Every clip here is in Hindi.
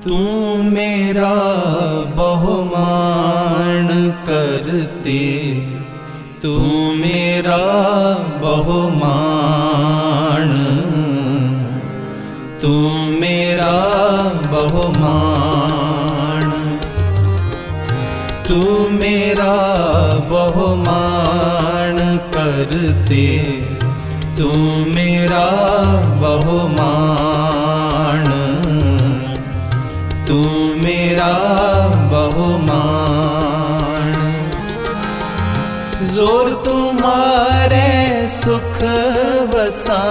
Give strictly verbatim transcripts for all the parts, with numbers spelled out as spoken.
तू मेरा बहुमान करते, तू मेरा बहुमान, तू मेरा बहुमान, तू मेरा बहुमान करते, तू मेरा बहुमान, तू मेरा बहुमान। जोर तुम्हारे सुख वसा,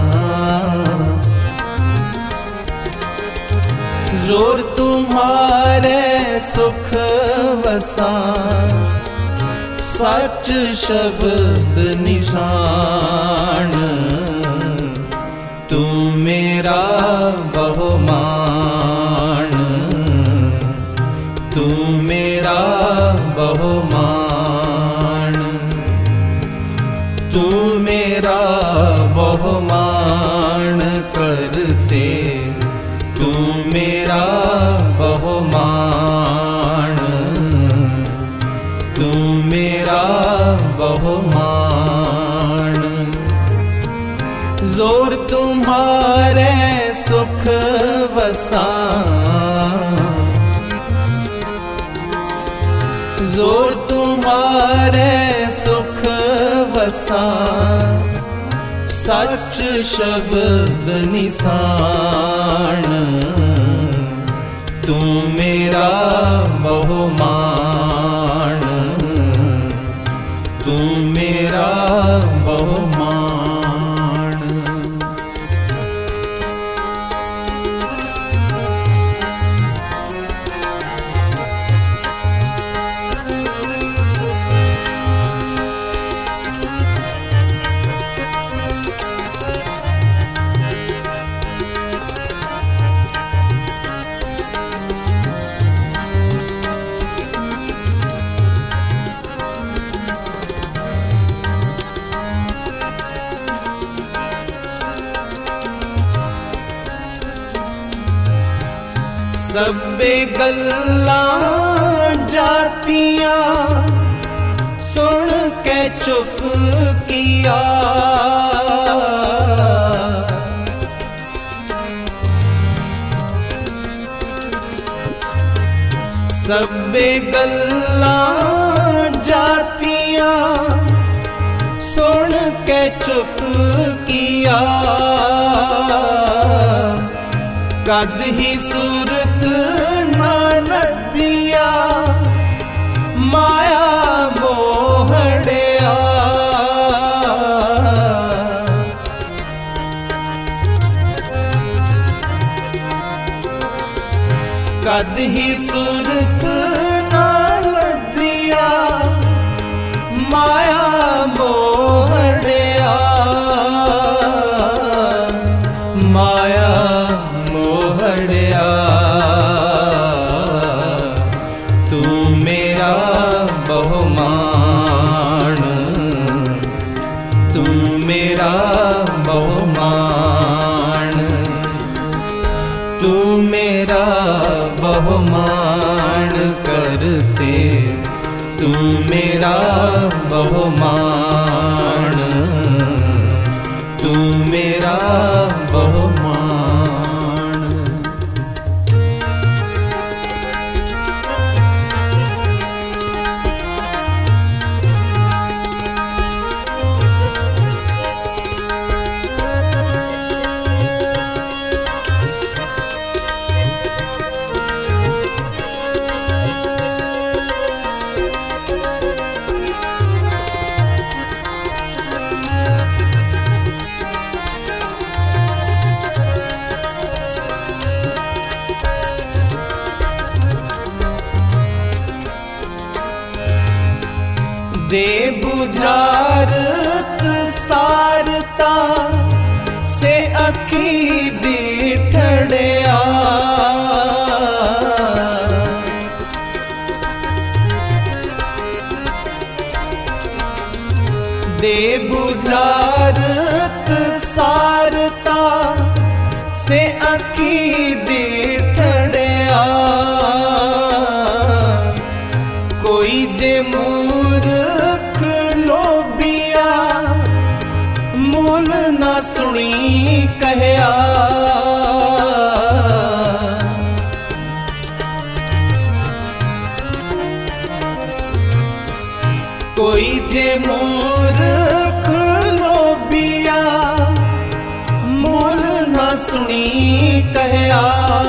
जोर तुम्हारे सुख वसा, सच शब्द निशान, तू मेरा बहुमान, तू मेरा बहुमान, तू मेरा बहुमान करते, तू मेरा बहुमान, तू मेरा बहुमान। जोर तुम्हारे सुख वसा, जोर तुम्हारे सुख वसा, सच शब्द निशान, तू मेरा बहुमान, तू मेरा बहुमान। सबे गल्लां जातियां सुन के चुप किया, सबे गल्लां जातियां सुन के चुप किया, कद ही सूरत ना लदिया माया मोहड़िया, कद ही सूरत ना लदिया माया मोहड़िया, माया मोहड़िया। तू मेरा बहुमान, तू मेरा बहुमान, तू मेरा बहुमान करते, तू मेरा बहुमान, तू मेरा बहुमान। दे बुझारत सारता से अखी बिठड़िया, दे बुझारत सारता से अखी बिठड़िया, जे मूर्ख लोबिया मूल ना सुनी कहया,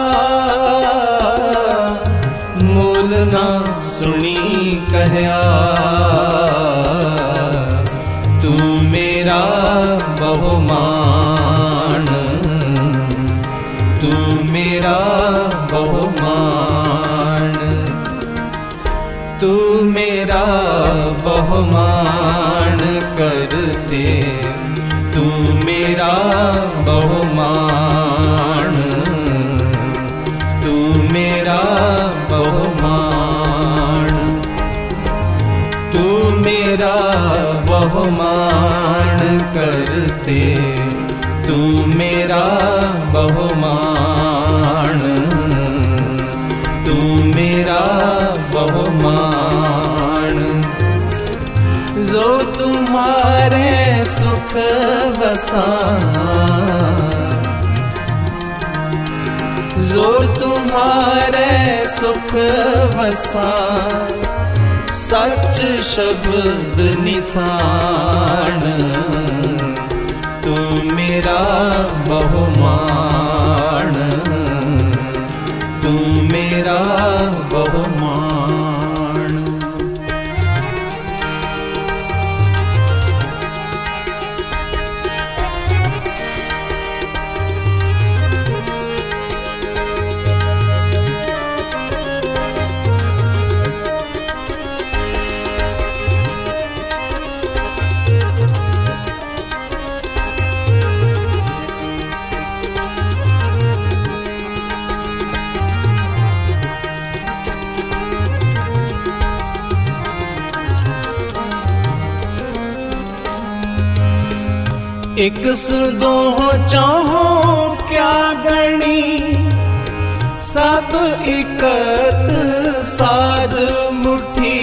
मूल ना सुनी कहया। तू मेरा बहुमान, तू मेरा बहुमान, तू मेरा बहुमान करते, तू मेरा बहुमान, तू मेरा बहुमान, तू मेरा बहुमान करते, तू मेरा बहुमान, तू मेरा बहुमान। जो तुम्हारे सुख वसाना, जो तुम्हारे सुख वसा, सच शब्द निशान, तू मेरा बहुमान, तू मेरा बहुमान। एक सुदो चाहो क्या गणी, सब इकत साध मुठी।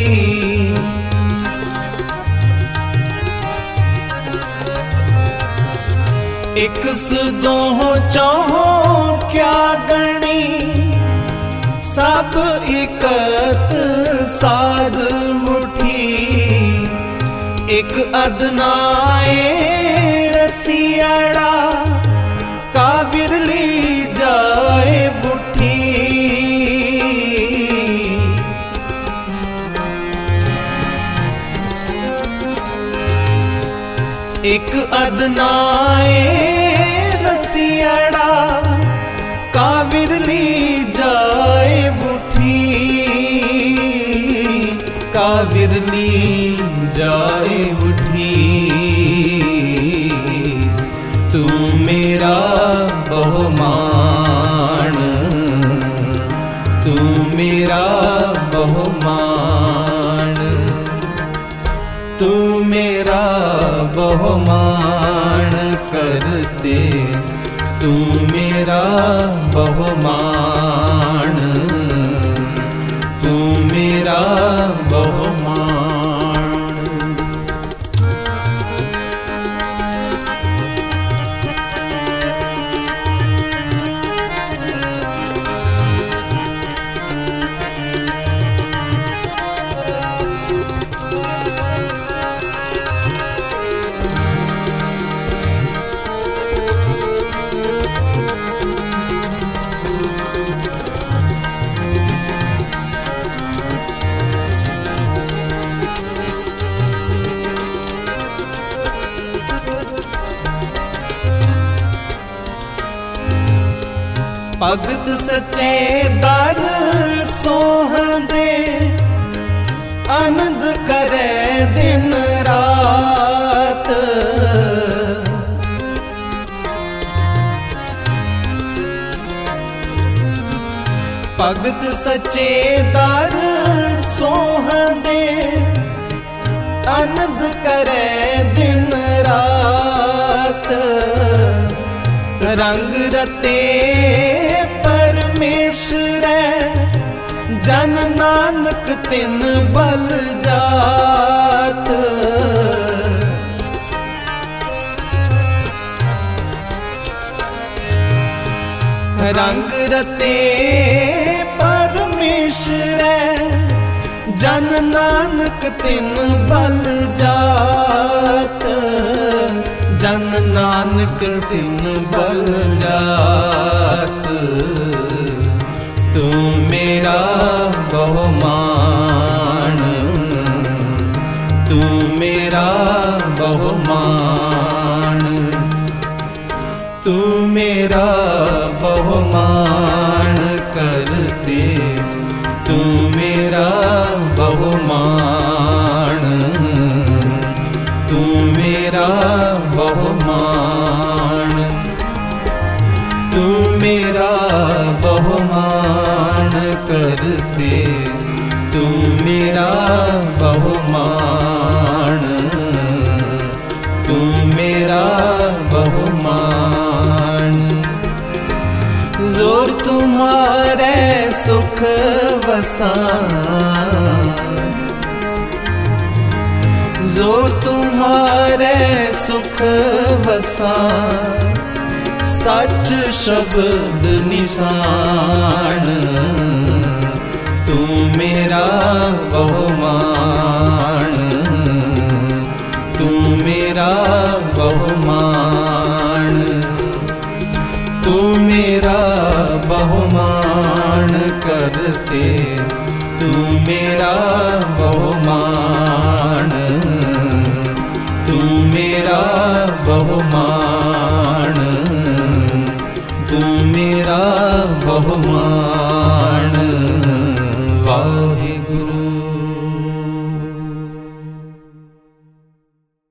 एक सुदो चाहो क्या गणी, सब इकत साध मुठी। एक अदनाए रसियाड़ा का विरली जाए बुठी। एक अदनाए रसियाड़ा का विरली जाए बुठी, का विरली जाए उठी। तू मेरा बहुमान, तू मेरा बहुमान, तू मेरा बहुमान करते, तू मेरा बहुमान, तू मेरा बहुमान। भगत सच्चे दर सोहंदे, आनंद करे दिन रात। भगत सच्चे दर सोहंदे, आनंद करे दिन रात। रंग रते परमेश्वर, जन नानक तिन बल जात। रंग रते परमेश्वर, जन नानक तिन बल जात, जन नानक तिन बल जात। तू मेरा बहुमान, तू मेरा बहुमान, तू मेरा बहुमान करते, तू मेरा बहुमान, तू मेरा बहुमान, तू मेरा बहुमान करते, तू मेरा बहुमान, तू मेरा बहुमान। जोर तुम्हारे सुख वसान, जोर तुम्हारे सुख वसान, सच शब्द निशान। तू मेरा बहुमान, तू मेरा बहुमान, तू मेरा बहुमान करते, तू मेरा बहुमान, तू मेरा बहुमान, तू मेरा बहुमान। वाहिगुरु।